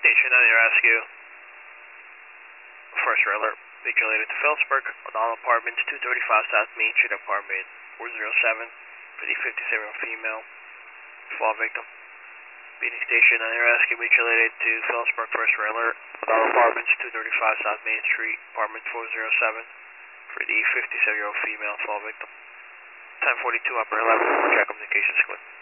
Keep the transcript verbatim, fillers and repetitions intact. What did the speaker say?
Station on your rescue. First alert, vehicle related to Phillipsburg, O'Donnell Apartments, two thirty-five South Main Street, apartment four oh seven, for the fifty-seven-year-old female, fall victim. Beating Station on your rescue, vehicle related to Phillipsburg, first alert, O'Donnell Apartments, two thirty-five South Main Street, apartment four oh seven, for the fifty-seven-year-old female, fall victim. ten forty-two, upper eleven, check communications squad.